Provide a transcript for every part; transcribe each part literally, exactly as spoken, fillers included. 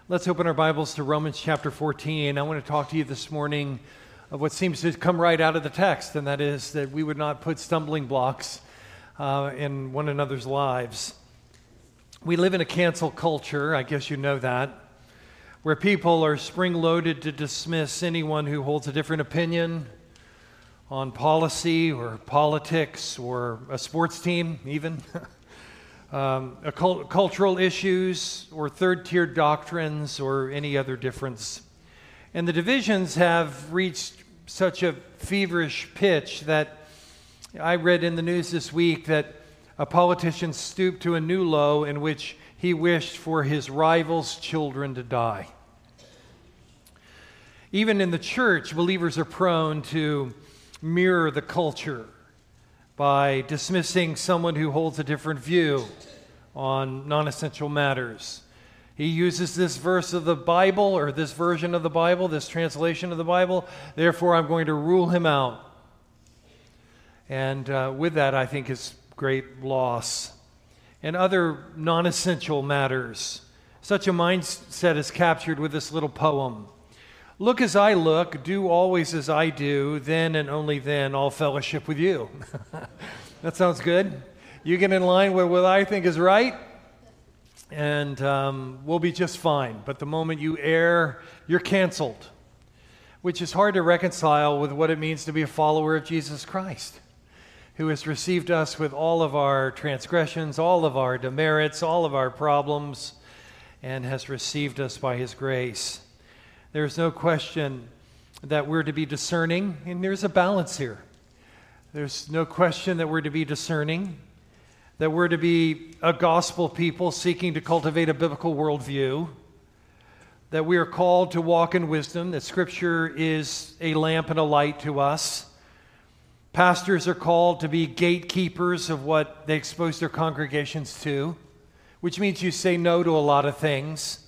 Let's open our Bibles to Romans chapter fourteen. I want to talk to you this morning of what seems to come right out of the text, and that is that we would not put stumbling blocks uh, in one another's lives. We live in a cancel culture, I guess you know that, where people are spring-loaded to dismiss anyone who holds a different opinion on policy or politics or a sports team even. Um, cult- cultural issues or third-tier doctrines or any other difference. And the divisions have reached such a feverish pitch that I read in the news this week that a politician stooped to a new low in which he wished for his rivals' children to die. Even in the church, believers are prone to mirror the culture by dismissing someone who holds a different view on non-essential matters. He uses this verse of the Bible, or this version of the Bible, this translation of the Bible, therefore I'm going to rule him out. And uh, with that, I think is great loss. And other non-essential matters. Such a mindset is captured with this little poem. Look as I look, do always as I do, then and only then I'll fellowship with you. That sounds good. You get in line with what I think is right, and um, we'll be just fine. But the moment you err, you're canceled, which is hard to reconcile with what it means to be a follower of Jesus Christ, who has received us with all of our transgressions, all of our demerits, all of our problems, and has received us by his grace. There's no question that we're to be discerning, and there's a balance here. There's no question that we're to be discerning, that we're to be a gospel people seeking to cultivate a biblical worldview, that we are called to walk in wisdom, that Scripture is a lamp and a light to us. Pastors are called to be gatekeepers of what they expose their congregations to, which means you say no to a lot of things.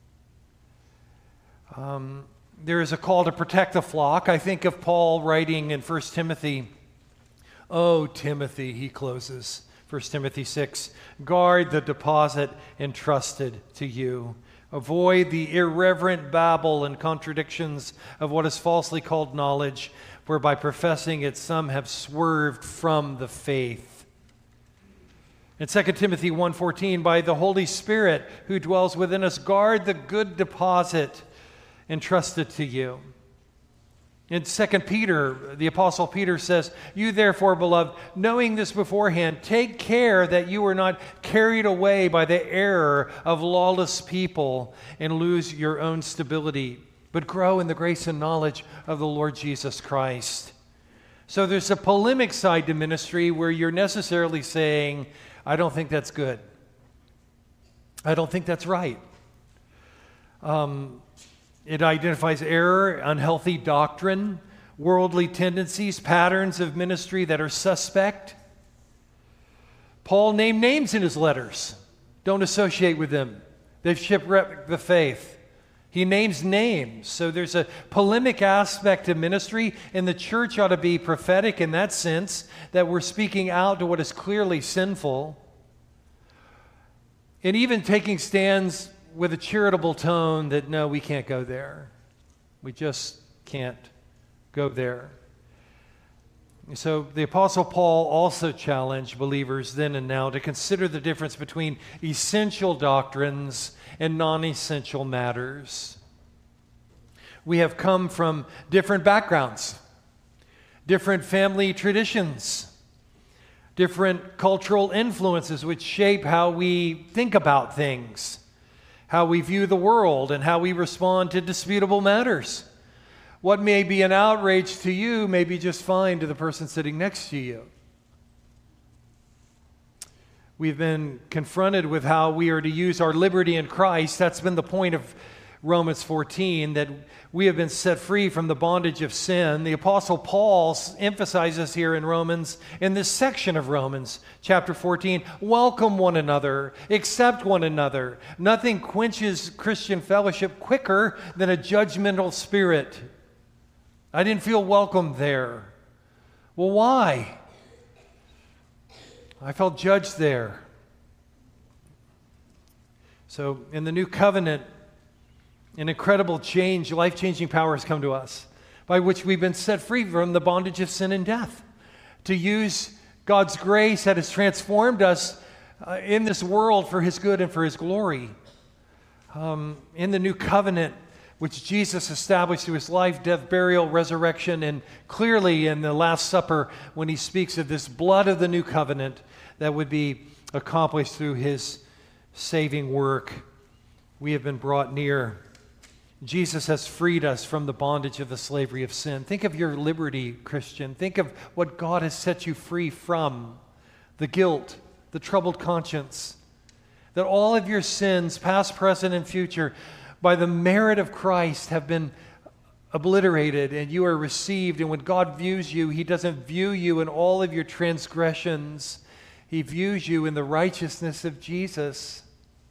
Um, there is a call to protect the flock. I think of Paul writing in First Timothy, "Oh, Timothy," he closes, First Timothy six, "guard the deposit entrusted to you. Avoid the irreverent babble and contradictions of what is falsely called knowledge, where by professing it some have swerved from the faith." In Second Timothy one fourteen, "By the Holy Spirit who dwells within us, guard the good deposit entrusted to you." In Second Peter, the Apostle Peter says, "You therefore, beloved, knowing this beforehand, take care that you are not carried away by the error of lawless people and lose your own stability, but grow in the grace and knowledge of the Lord Jesus Christ." So there's a polemic side to ministry where you're necessarily saying, I don't think that's good. I don't think that's right. Um... It identifies error, unhealthy doctrine, worldly tendencies, patterns of ministry that are suspect. Paul named names in his letters. Don't associate with them. They've shipwrecked the faith. He names names. So there's a polemic aspect to ministry, and the church ought to be prophetic in that sense, that we're speaking out to what is clearly sinful. And even taking stands with a charitable tone that, no, we can't go there. We just can't go there. So the Apostle Paul also challenged believers then and now to consider the difference between essential doctrines and non-essential matters. We have come from different backgrounds, different family traditions, different cultural influences which shape how we think about things, how we view the world, and how we respond to disputable matters. What may be an outrage to you may be just fine to the person sitting next to you. We've been confronted with how we are to use our liberty in Christ. That's been the point of Romans fourteen, that we have been set free from the bondage of sin. The Apostle Paul emphasizes here in Romans, in this section of Romans, chapter fourteen, welcome one another, accept one another. Nothing quenches Christian fellowship quicker than a judgmental spirit. I didn't feel welcome there. Well, why? I felt judged there. So in the new covenant, An incredible change, life-changing power has come to us, by which we've been set free from the bondage of sin and death. To use God's grace that has transformed us uh, in this world for His good and for His glory. Um, in the new covenant, which Jesus established through His life, death, burial, resurrection, and clearly in the Last Supper when He speaks of this blood of the new covenant that would be accomplished through His saving work, we have been brought near. Jesus has freed us from the bondage of the slavery of sin. Think of your liberty, Christian. Think of what God has set you free from. The guilt, the troubled conscience, that all of your sins, past, present, and future, by the merit of Christ have been obliterated and you are received. And when God views you, He doesn't view you in all of your transgressions. He views you in the righteousness of Jesus.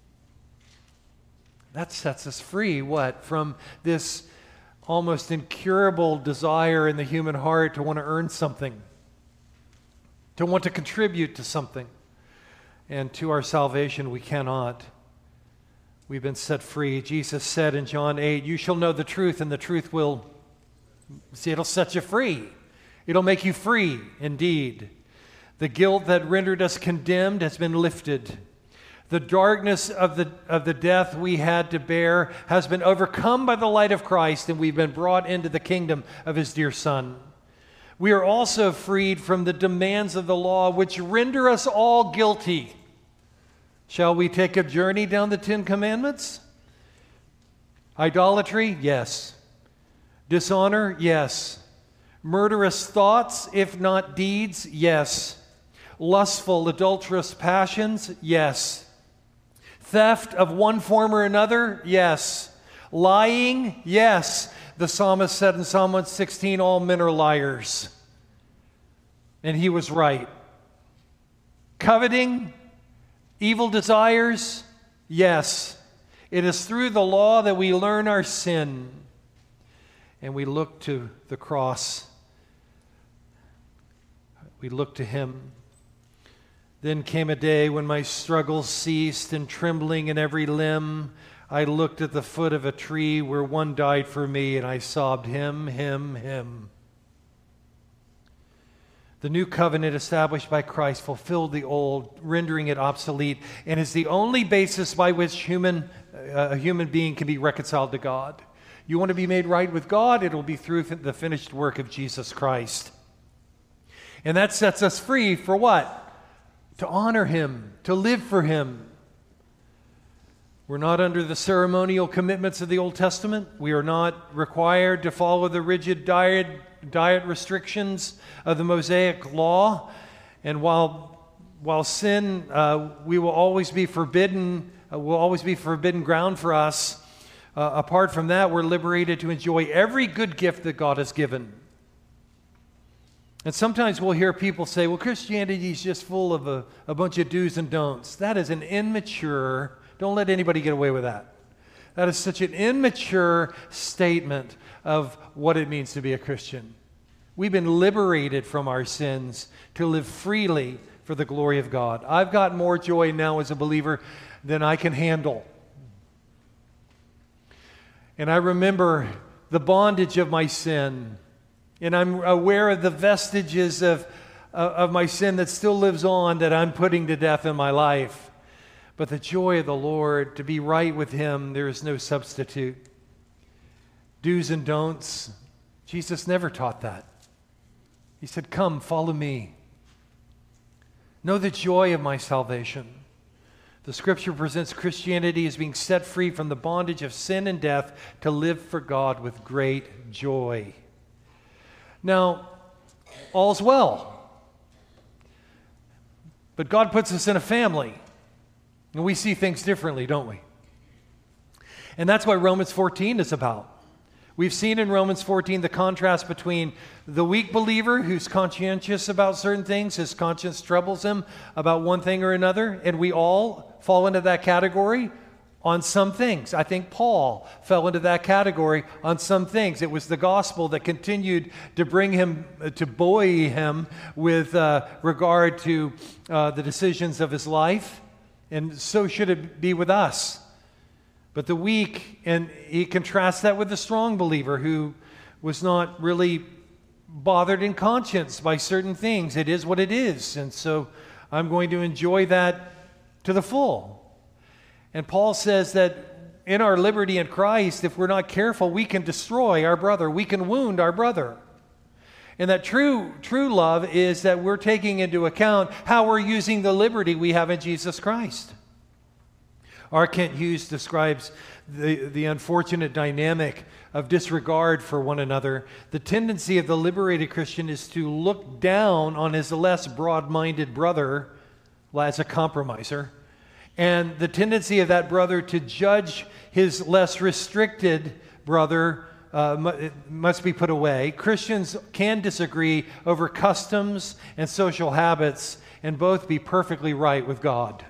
That sets us free, what? From this almost incurable desire in the human heart to want to earn something, to want to contribute to something. And to our salvation, we cannot. We've been set free. Jesus said in John eight, "You shall know the truth, and the truth will," see, it'll set you free. It'll make you free indeed. The guilt that rendered us condemned has been lifted. The darkness of the, of the death we had to bear has been overcome by the light of Christ, and we've been brought into the kingdom of His dear Son. We are also freed from the demands of the law, which render us all guilty. Shall we take a journey down the Ten Commandments? Idolatry? Yes. Dishonor? Yes. Murderous thoughts, if not deeds? Yes. Lustful, adulterous passions? Yes. Theft of one form or another? Yes. Lying? Yes. The psalmist said in Psalm one sixteen, all men are liars. And he was right. Coveting? Evil desires? Yes. It is through the law that we learn our sin. And we look to the cross. We look to Him. Then came a day when my struggles ceased, and trembling in every limb, I looked at the foot of a tree where one died for me, and I sobbed, Him, Him, Him. The new covenant established by Christ fulfilled the old, rendering it obsolete, and is the only basis by which human, uh, a human being can be reconciled to God. You want to be made right with God? It will be through the finished work of Jesus Christ. And that sets us free for what? To honor Him, to live for Him. We're not under the ceremonial commitments of the Old Testament. We are not required to follow the rigid diet, diet restrictions of the Mosaic law. And while, while sin, uh, we will always be forbidden, uh, will always be forbidden ground for us, uh, apart from that, we're liberated to enjoy every good gift that God has given. And sometimes we'll hear people say, well, Christianity is just full of a, a bunch of do's and don'ts. That is an immature, don't let anybody get away with that. That is such an immature statement of what it means to be a Christian. We've been liberated from our sins to live freely for the glory of God. I've got more joy now as a believer than I can handle. And I remember the bondage of my sin. And I'm aware of the vestiges of, uh, of my sin that still lives on, that I'm putting to death in my life. But the joy of the Lord, to be right with Him, there is no substitute. Do's and don'ts, Jesus never taught that. He said, come, follow me. Know the joy of my salvation. The Scripture presents Christianity as being set free from the bondage of sin and death to live for God with great joy. Now, all's well. But God puts us in a family, and we see things differently, don't we? And that's what Romans fourteen is about. We've seen in Romans fourteen the contrast between the weak believer who's conscientious about certain things, his conscience troubles him about one thing or another, and we all fall into that category on some things. I think Paul fell into that category on some things. It was the gospel that continued to bring him, to buoy him with uh, regard to uh, the decisions of his life, and so should it be with us. but the weak, and he contrasts that with the strong believer who was not really bothered in conscience by certain things. It is what it is, and so I'm going to enjoy that to the full. And Paul says that in our liberty in Christ, if we're not careful, we can destroy our brother. We can wound our brother. And that true, true love is that we're taking into account how we're using the liberty we have in Jesus Christ. R. Kent Hughes describes the, the unfortunate dynamic of disregard for one another. The tendency of the liberated Christian is to look down on his less broad-minded brother as a compromiser, and the tendency of that brother to judge his less restricted brother uh, must be put away. Christians can disagree over customs and social habits and both be perfectly right with God.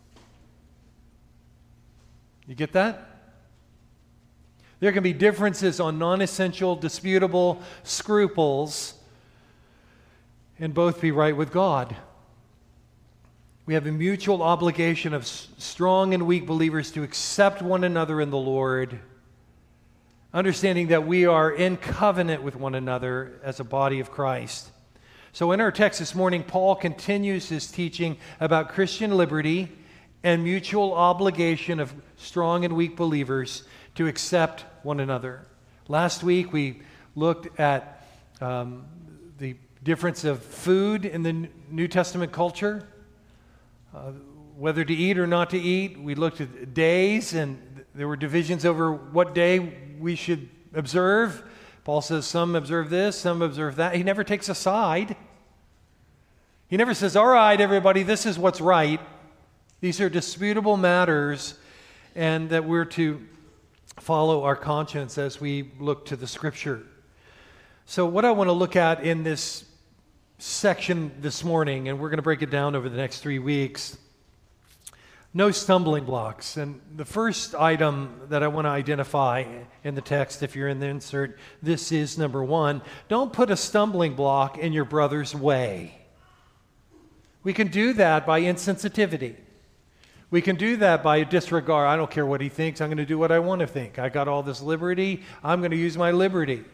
You get that? There can be differences on non-essential, disputable scruples and both be right with God. We have a mutual obligation of strong and weak believers to accept one another in the Lord, understanding that we are in covenant with one another as a body of Christ. So in our text this morning, Paul continues his teaching about Christian liberty and mutual obligation of strong and weak believers to accept one another. Last week we looked at um, the difference of food in the New Testament culture. Uh, whether to eat or not to eat. We looked at days, and there were divisions over what day we should observe. Paul says some observe this, some observe that. He never takes a side. He never says, all right, everybody, this is what's right. These are disputable matters, and that we're to follow our conscience as we look to the Scripture. So what I want to look at in this section this morning, and we're going to break it down over the next three weeks. No stumbling blocks. And the first item that I want to identify in the text, if you're in the insert, this is number one. Don't put a stumbling block in your brother's way. We can do that by insensitivity. We can do that by disregard. I don't care what he thinks. I'm going to do what I want to think. I got all this liberty. I'm going to use my liberty.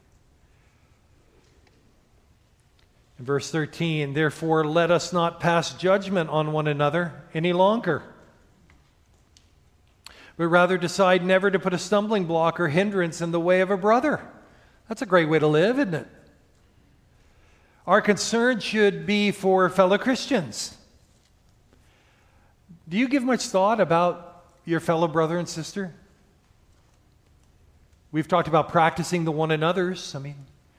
In verse thirteen, therefore let us not pass judgment on one another any longer, but rather decide never to put a stumbling block or hindrance in the way of a brother. That's a great way to live, isn't it? Our concern should be for fellow Christians. Do you give much thought about your fellow brother and sister? We've talked about practicing the one another's. I mean,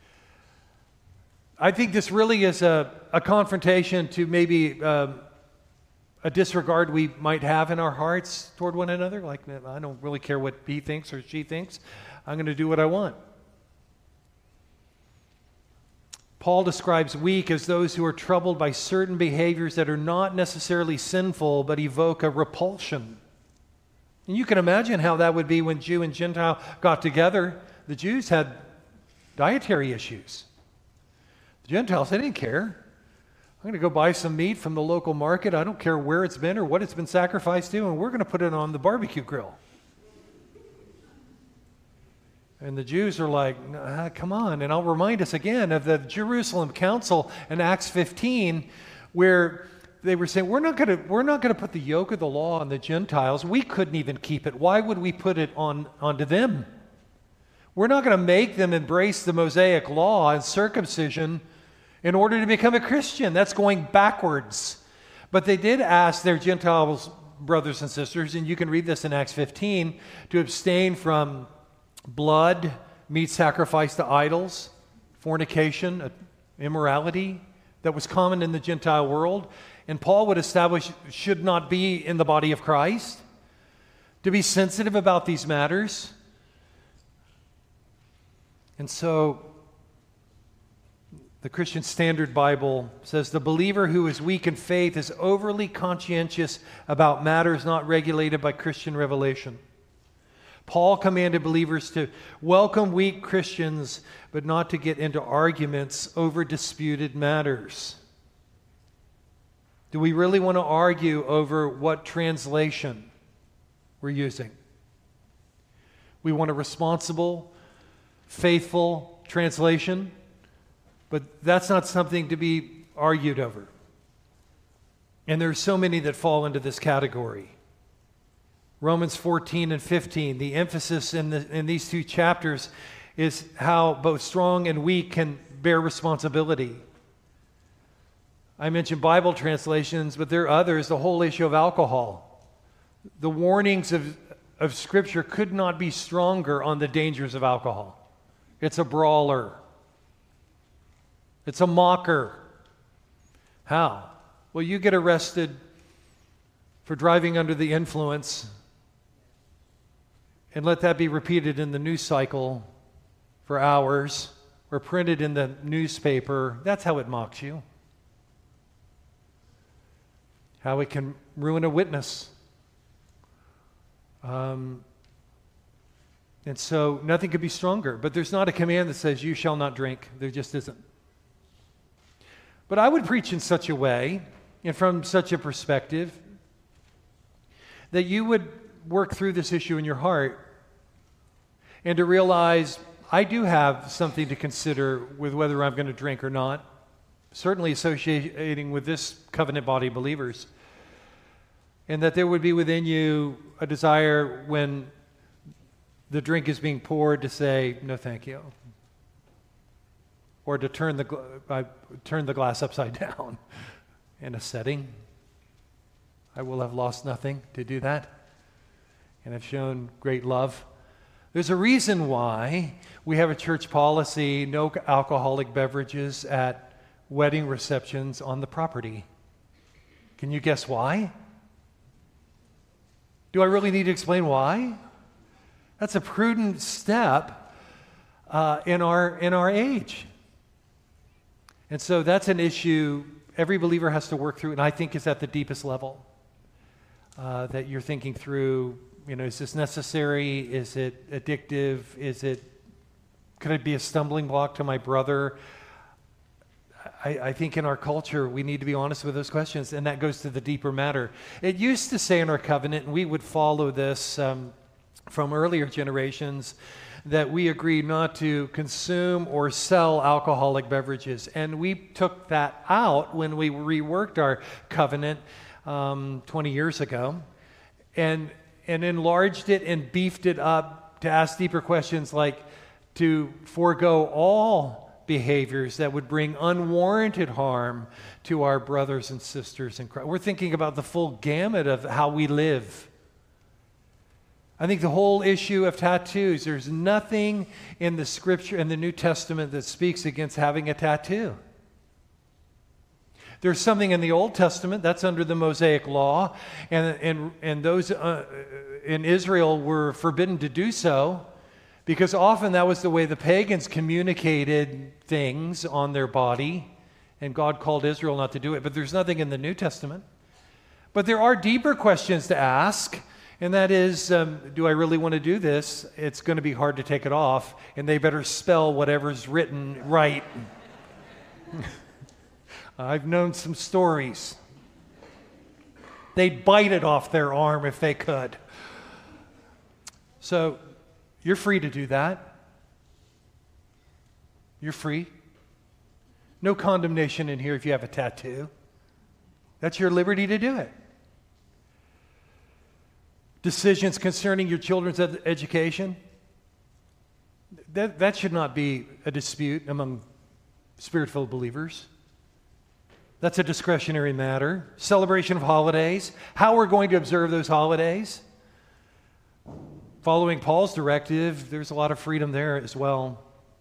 I think this really is a, a confrontation to maybe um, a disregard we might have in our hearts toward one another. Like, I don't really care what he thinks or she thinks. I'm going to do what I want. Paul describes weak as those who are troubled by certain behaviors that are not necessarily sinful, but evoke a repulsion. And you can imagine how that would be when Jew and Gentile got together. The Jews had dietary issues. The Gentiles, they didn't care. I'm going to go buy some meat from the local market. I don't care where it's been or what it's been sacrificed to, and we're going to put it on the barbecue grill. And the Jews are like, ah, come on. And I'll remind us again of the Jerusalem Council in Acts fifteen, where they were saying, we're not going to we're not going to put the yoke of the law on the Gentiles. We couldn't even keep it. Why would we put it on onto them? We're not going to make them embrace the Mosaic law and circumcision in order to become a Christian. That's going backwards. But they did ask their Gentile brothers and sisters, and you can read this in Acts fifteen, to abstain from blood, meat sacrificed to idols, fornication, immorality that was common in the Gentile world. And Paul would establish should not be in the body of Christ. To be sensitive about these matters. And so the Christian Standard Bible says the believer who is weak in faith is overly conscientious about matters not regulated by Christian revelation. Paul commanded believers to welcome weak Christians, but not to get into arguments over disputed matters. Do we really want to argue over what translation we're using? We want a responsible, faithful translation, but that's not something to be argued over. And there are so many that fall into this category. Romans fourteen and fifteen, the emphasis in, the, in these two chapters is how both strong and weak can bear responsibility. I mentioned Bible translations, but there are others, the whole issue of alcohol. The warnings of, of Scripture could not be stronger on the dangers of alcohol. It's a brawler. It's a mocker. How? Well, you get arrested for driving under the influence, and let that be repeated in the news cycle for hours or printed in the newspaper. That's how it mocks you. How it can ruin a witness. Um, and so nothing could be stronger. But there's not a command that says you shall not drink. There just isn't. But I would preach in such a way and from such a perspective that you would work through this issue in your heart and to realize I do have something to consider with whether I'm going to drink or not, certainly associating with this covenant body of believers, and that there would be within you a desire when the drink is being poured to say, no thank you, or to turn the, gl- uh, turn the glass upside down in a setting. I will have lost nothing to do that, and have shown great love. There's a reason why we have a church policy, no alcoholic beverages at wedding receptions on the property. Can you guess why? Do I really need to explain why? That's a prudent step uh, in our in our age. And so that's an issue every believer has to work through, and I think is at the deepest level. Uh, that you're thinking through, you know, is this necessary? Is it addictive? Is it, could it be a stumbling block to my brother? I, I think in our culture, we need to be honest with those questions, and that goes to the deeper matter. It used to say in our covenant, and we would follow this um, from earlier generations, that we agreed not to consume or sell alcoholic beverages. And we took that out when we reworked our covenant um, twenty years ago, and, and enlarged it and beefed it up to ask deeper questions like to forego all behaviors that would bring unwarranted harm to our brothers and sisters in Christ. We're thinking about the full gamut of how we live. I think the whole issue of tattoos, there's nothing in the Scripture, in the New Testament, that speaks against having a tattoo. There's something in the Old Testament that's under the Mosaic Law, and, and, and those uh, in Israel were forbidden to do so, because often that was the way the pagans communicated things on their body, and God called Israel not to do it. But there's nothing in the New Testament. But there are deeper questions to ask, and that is, um, do I really want to do this? It's going to be hard to take it off, and they better spell whatever's written right. I've known some stories. They'd bite it off their arm if they could. So you're free to do that. You're free. No condemnation in here if you have a tattoo. That's your liberty to do it. Decisions concerning your children's ed- education, that, that should not be a dispute among Spirit-filled believers. That's a discretionary matter. Celebration of holidays, how we're going to observe those holidays. Following Paul's directive, there's a lot of freedom there as well.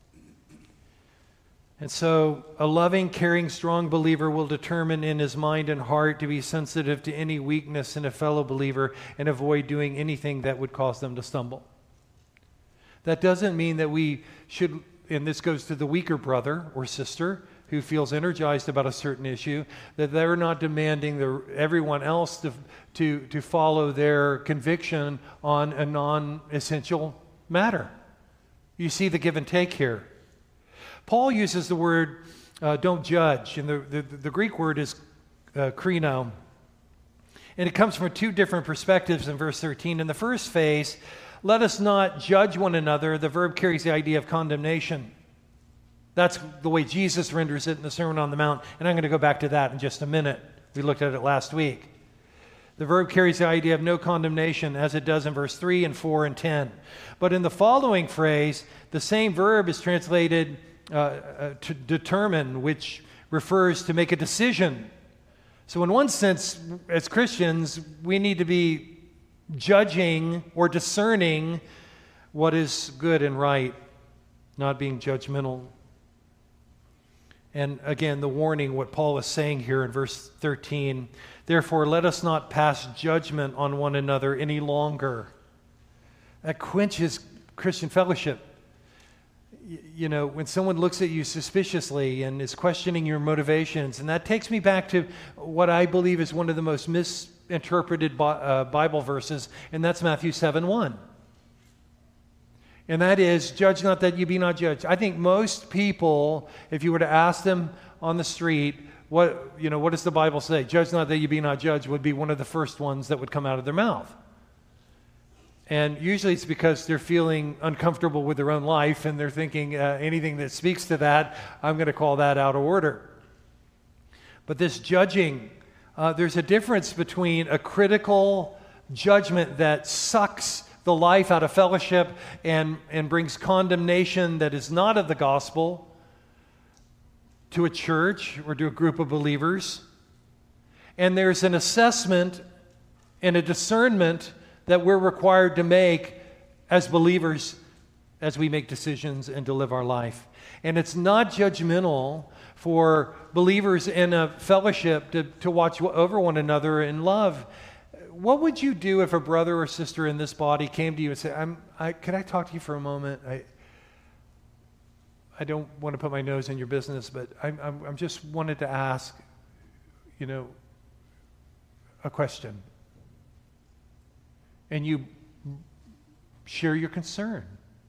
And so a loving, caring, strong believer will determine in his mind and heart to be sensitive to any weakness in a fellow believer and avoid doing anything that would cause them to stumble. That doesn't mean that we should, and this goes to the weaker brother or sister who feels energized about a certain issue, that they're not demanding the, everyone else to, to, to follow their conviction on a non-essential matter. You see the give and take here. Paul uses the word uh, don't judge, and the, the, the Greek word is uh, krino. And it comes from two different perspectives in verse thirteen. In the first phase, let us not judge one another, the verb carries the idea of condemnation. That's the way Jesus renders it in the Sermon on the Mount, and I'm going to go back to that in just a minute. We looked at it last week. The verb carries the idea of no condemnation, as it does in verse three and four and ten. But in the following phrase, the same verb is translated uh, uh, to determine, which refers to make a decision. So in one sense, as Christians, we need to be judging or discerning what is good and right, not being judgmental. And again, the warning, what Paul is saying here in verse thirteen, therefore let us not pass judgment on one another any longer. That quenches Christian fellowship. Y- you know, when someone looks at you suspiciously and is questioning your motivations, and that takes me back to what I believe is one of the most misinterpreted bi- uh, Bible verses, and that's Matthew seven one. And that is, judge not that you be not judged. I think most people, if you were to ask them on the street, what, you know, what does the Bible say? Judge not that you be not judged would be one of the first ones that would come out of their mouth. And usually it's because they're feeling uncomfortable with their own life and they're thinking uh, anything that speaks to that, I'm going to call that out of order. But this judging, uh, there's a difference between a critical judgment that sucks the life out of fellowship and, and brings condemnation that is not of the gospel to a church or to a group of believers. And there's an assessment and a discernment that we're required to make as believers as we make decisions and to live our life. And it's not judgmental for believers in a fellowship to, to watch over one another in love. What would you do if a brother or sister in this body came to you and said, I'm, I, can I talk to you for a moment? I, I don't want to put my nose in your business, but I'm, I'm, I'm just wanted to ask, you know, a question. And you share your concern.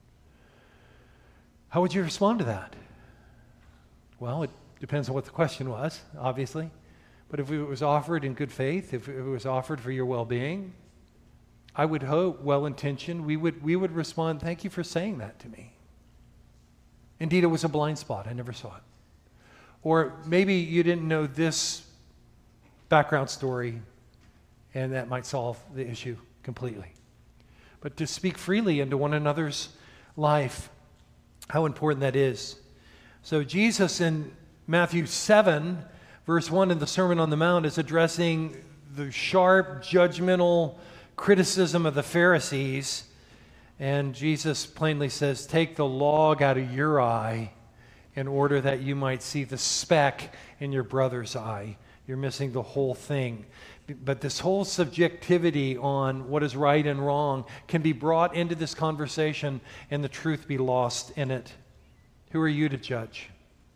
How would you respond to that? Well, it depends on what the question was, obviously. But if it was offered in good faith, if it was offered for your well-being, I would hope, well-intentioned, we would, we would respond, thank you for saying that to me. Indeed, it was a blind spot. I never saw it. Or maybe you didn't know this background story, and that might solve the issue completely. But to speak freely into one another's life, how important that is. So Jesus in Matthew seven, verse one in the Sermon on the Mount is addressing the sharp, judgmental criticism of the Pharisees. And Jesus plainly says, take the log out of your eye in order that you might see the speck in your brother's eye. You're missing the whole thing. But this whole subjectivity on what is right and wrong can be brought into this conversation and the truth be lost in it. Who are you to judge?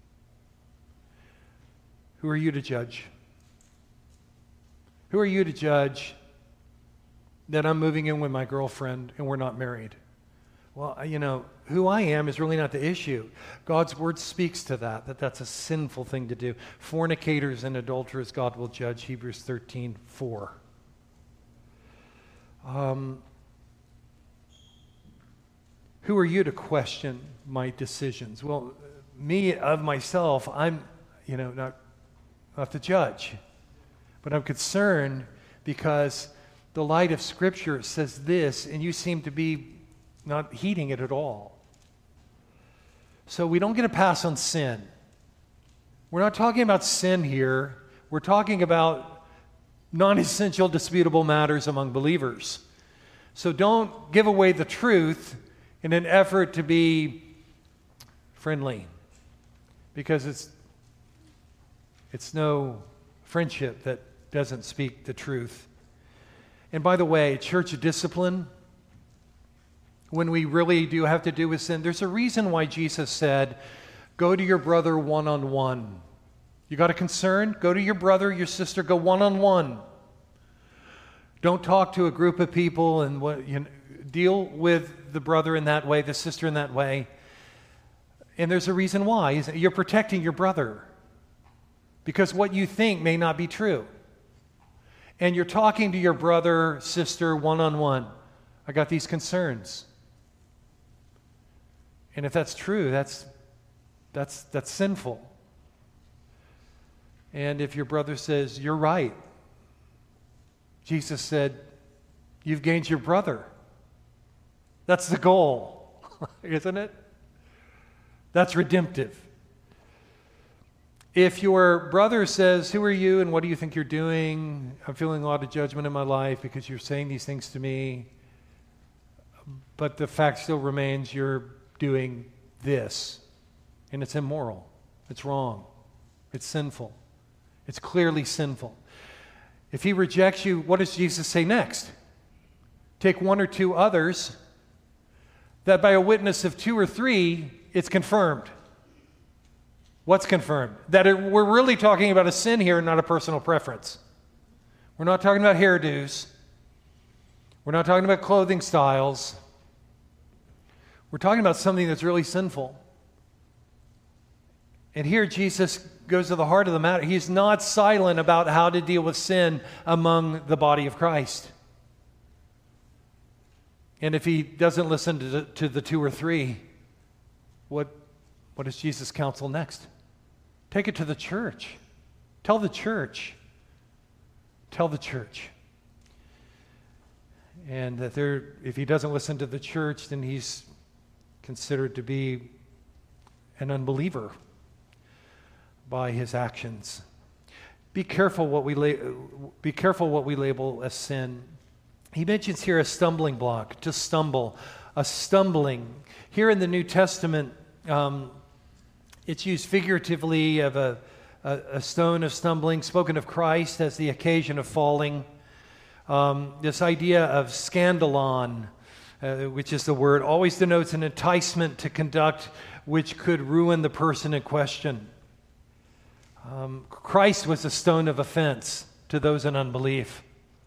Who are you to judge? Who are you to judge that I'm moving in with my girlfriend and we're not married? Well, you know, who I am is really not the issue. God's word speaks to that, that that's a sinful thing to do. Fornicators and adulterers God will judge, Hebrews thirteen four. Um, who are you to question my decisions? Well, me, of myself, I'm, you know, not not to judge, but I'm concerned because the light of Scripture says this, and you seem to be not heeding it at all. So we don't get a pass on sin. We're not talking about sin here. We're talking about non-essential, disputable matters among believers. So don't give away the truth in an effort to be friendly, because it's It's no friendship that doesn't speak the truth. And by the way, church discipline, when we really do have to do with sin, there's a reason why Jesus said, go to your brother one-on-one. You got a concern? Go to your brother, your sister, go one-on-one. Don't talk to a group of people and what, you know, deal with the brother in that way, the sister in that way. And there's a reason why. You're protecting your brother. Because what you think may not be true. And you're talking to your brother, sister, one-on-one. I got these concerns. And if that's true, that's that's that's sinful. And if your brother says, you're right, Jesus said, you've gained your brother. That's the goal, isn't it? That's redemptive. If your brother says, who are you and what do you think you're doing? I'm feeling a lot of judgment in my life because you're saying these things to me, but the fact still remains you're doing this, and it's immoral. It's wrong. It's sinful. It's clearly sinful. If he rejects you, what does Jesus say next? Take one or two others, that by a witness of two or three, it's confirmed. What's confirmed? That it, we're really talking about a sin here, not a personal preference. We're not talking about hairdos. We're not talking about clothing styles. We're talking about something that's really sinful. And here Jesus goes to the heart of the matter. He's not silent about how to deal with sin among the body of Christ. And if he doesn't listen to the, to the two or three, what, what does Jesus counsel next? Take it to the church. Tell the church. Tell the church. And that there, if he doesn't listen to the church, then he's considered to be an unbeliever by his actions. Be careful what we la- be careful what we label as sin. He mentions here a stumbling block, to stumble, a stumbling. Here in the New Testament, um, it's used figuratively of a, a, a stone of stumbling, spoken of Christ as the occasion of falling. Um, this idea of scandalon, uh, which is the word, always denotes an enticement to conduct which could ruin the person in question. Um, Christ was a stone of offense to those in unbelief.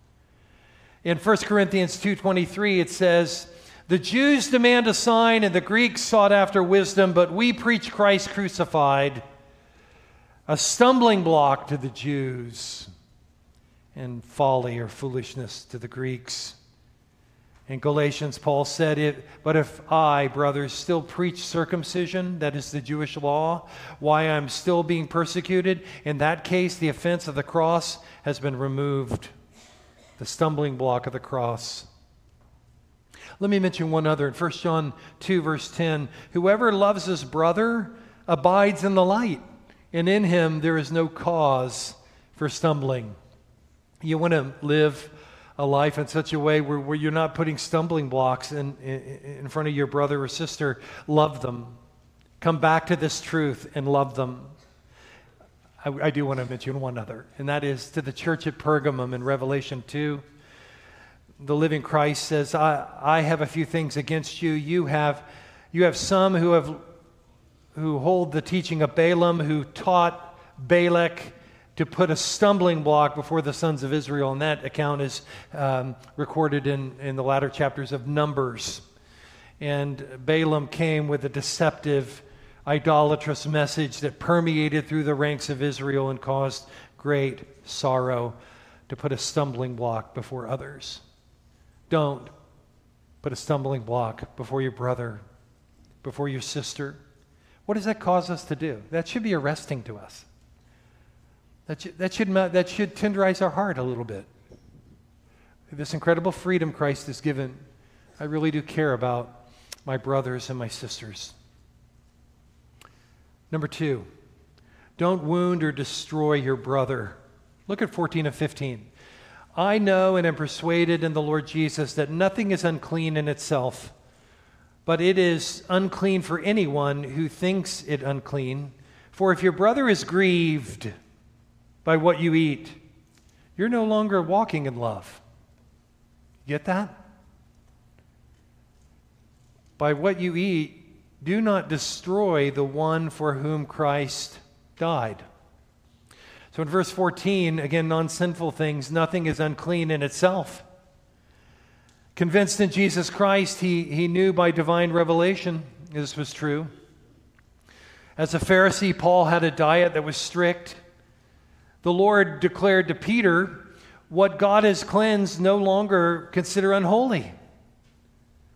In First Corinthians two twenty-three, it says, the Jews demand a sign and the Greeks sought after wisdom, but we preach Christ crucified, a stumbling block to the Jews and folly or foolishness to the Greeks. In Galatians, Paul said, it, but if I, brothers, still preach circumcision, that is the Jewish law, why I'm still being persecuted, in that case, the offense of the cross has been removed, the stumbling block of the cross. Let me mention one other. In First John two, verse ten, whoever loves his brother abides in the light, and in him there is no cause for stumbling. You want to live a life in such a way where, where you're not putting stumbling blocks in, in, in front of your brother or sister. Love them. Come back to this truth and love them. I, I do want to mention one other, and that is to the church at Pergamum in Revelation two. The living Christ says, I, I have a few things against you. You have, you have some who have who hold the teaching of Balaam, who taught Balak to put a stumbling block before the sons of Israel. And that account is um, recorded in, in the latter chapters of Numbers. And Balaam came with a deceptive, idolatrous message that permeated through the ranks of Israel and caused great sorrow, to put a stumbling block before others. Don't put a stumbling block before your brother, before your sister. What does that cause us to do? That should be arresting to us. That should, that should, that should tenderize our heart a little bit. This incredible freedom Christ has given, I really do care about my brothers and my sisters. Number two, don't wound or destroy your brother. Look at fourteen and fifteen. I know and am persuaded in the Lord Jesus that nothing is unclean in itself, but it is unclean for anyone who thinks it unclean. For if your brother is grieved by what you eat, you're no longer walking in love. Get that? By what you eat, do not destroy the one for whom Christ died. So in verse fourteen, again, non-sinful things, nothing is unclean in itself. Convinced in Jesus Christ, he, he knew by divine revelation this was true. As a Pharisee, Paul had a diet that was strict. The Lord declared to Peter, what God has cleansed no longer consider unholy.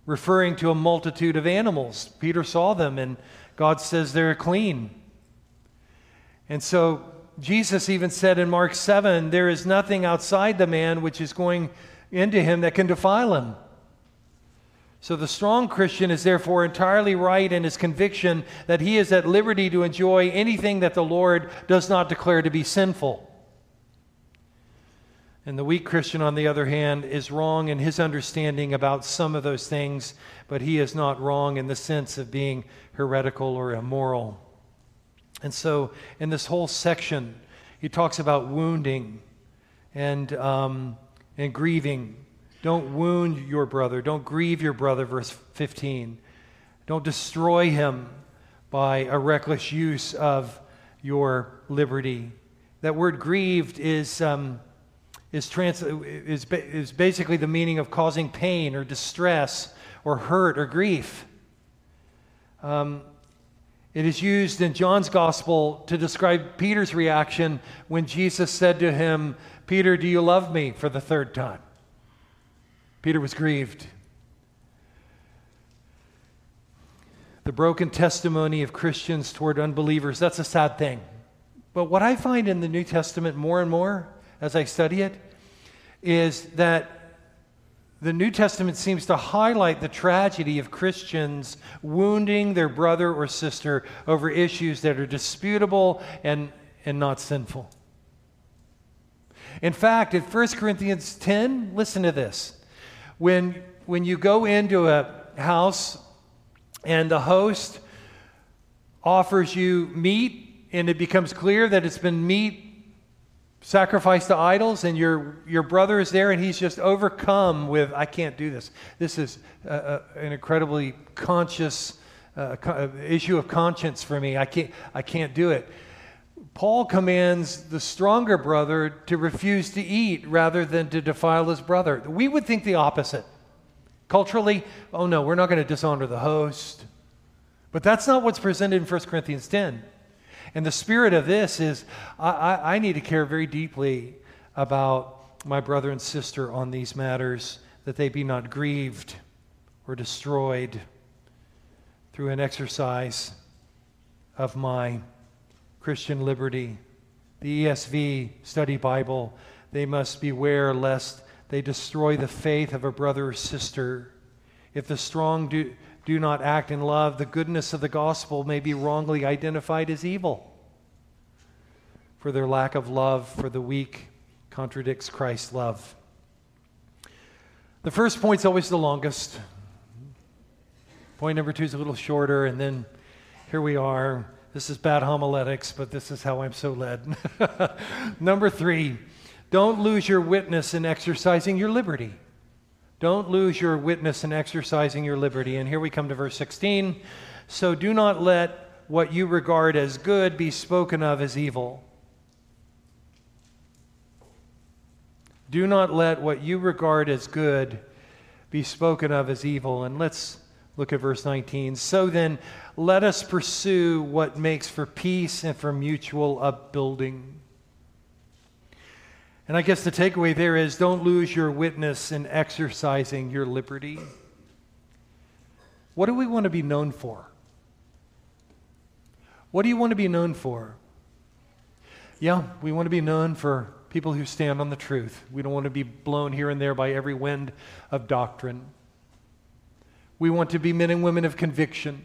referring to a multitude of animals. Peter saw them, and God says they're clean. And so Jesus even said in Mark seven, there is nothing outside the man which is going into him that can defile him. So the strong Christian is therefore entirely right in his conviction that he is at liberty to enjoy anything that the Lord does not declare to be sinful. And the weak Christian, on the other hand, is wrong in his understanding about some of those things, but he is not wrong in the sense of being heretical or immoral. And so in this whole section, he talks about wounding and, um, and grieving. Don't wound your brother. Don't grieve your brother, verse fifteen. Don't destroy him by a reckless use of your liberty. That word grieved is... Um, Is, trans- is, ba- is basically the meaning of causing pain or distress or hurt or grief. Um, it is used in John's Gospel to describe Peter's reaction when Jesus said to him, Peter, do you love me, for the third time? Peter was grieved. The broken testimony of Christians toward unbelievers, that's a sad thing. But what I find in the New Testament more and more as I study it, is that the New Testament seems to highlight the tragedy of Christians wounding their brother or sister over issues that are disputable and, and not sinful. In fact, in First Corinthians ten, listen to this. When, when you go into a house and the host offers you meat, and it becomes clear that it's been meat sacrificed to idols, and your your brother is there and he's just overcome with, I can't do this. This is uh, uh, an incredibly conscious uh, co- issue of conscience for me. I can't, I can't do it. Paul commands the stronger brother to refuse to eat rather than to defile his brother. We would think the opposite. Culturally, oh no, we're not going to dishonor the host. But that's not what's presented in First Corinthians ten. And the spirit of this is, I, I, I need to care very deeply about my brother and sister on these matters, that they be not grieved or destroyed through an exercise of my Christian liberty. The E S V Study Bible, they must beware lest they destroy the faith of a brother or sister. If the strong do... do not act in love, the goodness of the gospel may be wrongly identified as evil. For their lack of love for the weak contradicts Christ's love. The first point's always the longest. Point number two is a little shorter, and then here we are. This is bad homiletics, but this is how I'm so led. Number three, don't lose your witness in exercising your liberty. Don't lose your witness in exercising your liberty. And here we come to verse sixteen. So do not let what you regard as good be spoken of as evil. Do not let what you regard as good be spoken of as evil. And let's look at verse nineteen. So then, let us pursue what makes for peace and for mutual upbuilding. And I guess the takeaway there is, don't lose your witness in exercising your liberty. What do we want to be known for? What do you want to be known for? Yeah, we want to be known for people who stand on the truth. We don't want to be blown here and there by every wind of doctrine. We want to be men and women of conviction.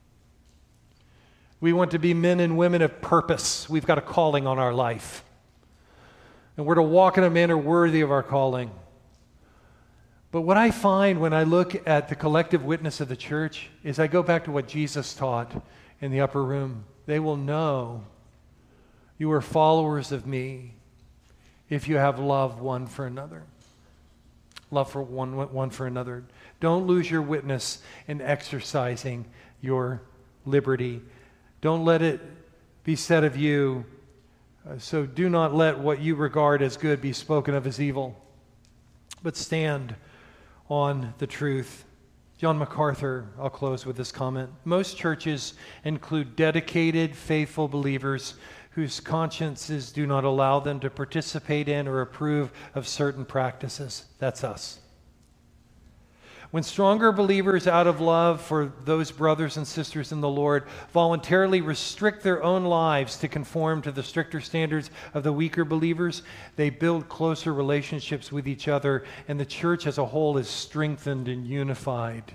We want to be men and women of purpose. We've got a calling on our life. And we're to walk in a manner worthy of our calling. But what I find when I look at the collective witness of the church is I go back to what Jesus taught in the upper room. They will know you are followers of me if you have love one for another. Love for one, one for another. Don't lose your witness in exercising your liberty. Don't let it be said of you, Uh, so do not let what you regard as good be spoken of as evil, but stand on the truth. John MacArthur, I'll close with this comment. Most churches include dedicated, faithful believers whose consciences do not allow them to participate in or approve of certain practices. That's us. When stronger believers, out of love for those brothers and sisters in the Lord, voluntarily restrict their own lives to conform to the stricter standards of the weaker believers, they build closer relationships with each other, and the church as a whole is strengthened and unified.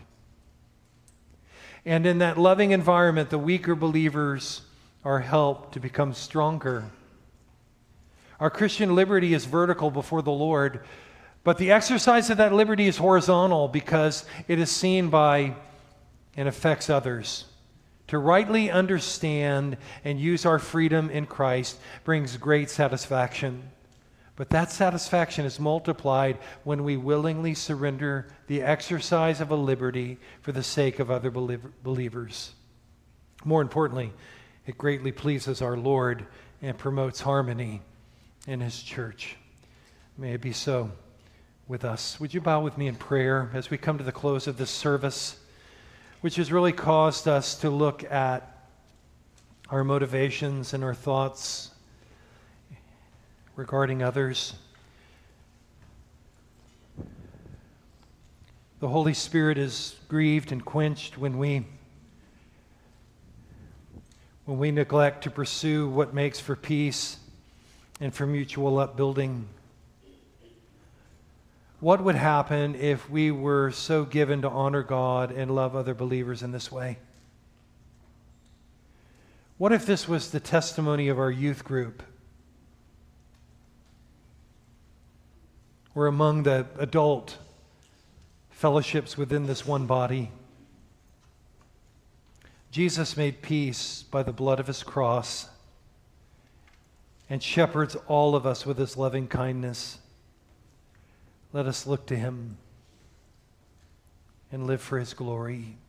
And in that loving environment, the weaker believers are helped to become stronger. Our Christian liberty is vertical before the Lord, but the exercise of that liberty is horizontal because it is seen by and affects others. To rightly understand and use our freedom in Christ brings great satisfaction. But that satisfaction is multiplied when we willingly surrender the exercise of a liberty for the sake of other believers. More importantly, it greatly pleases our Lord and promotes harmony in His church. May it be so with us. Would you bow with me in prayer as we come to the close of this service, which has really caused us to look at our motivations and our thoughts regarding others. The Holy Spirit is grieved and quenched when we when we neglect to pursue what makes for peace and for mutual upbuilding. What would happen if we were so given to honor God and love other believers in this way? What if this was the testimony of our youth group? Or among the adult fellowships within this one body. Jesus made peace by the blood of His cross and shepherds all of us with His loving kindness. Let us look to Him and live for His glory.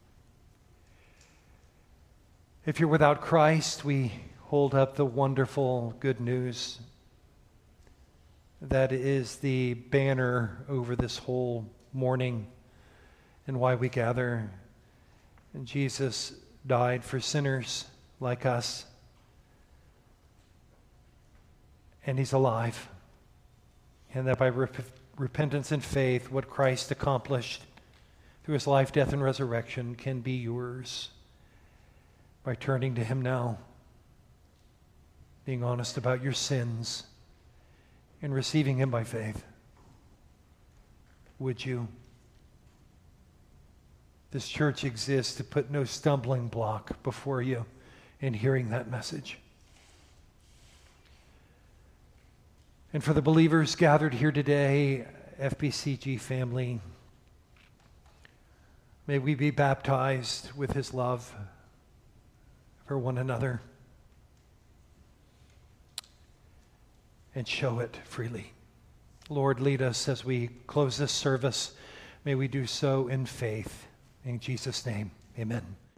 If you're without Christ, we hold up the wonderful good news that is the banner over this whole morning and why we gather. And Jesus died for sinners like us, and He's alive, and that by rep- repentance and faith, what Christ accomplished through His life, death, and resurrection can be yours by turning to Him now, being honest about your sins, and receiving Him by faith. Would you? This church exists to put no stumbling block before you in hearing that message. And for the believers gathered here today, F B C G family, may we be baptized with His love for one another and show it freely. Lord, lead us as we close this service. May we do so in faith. In Jesus' name, amen.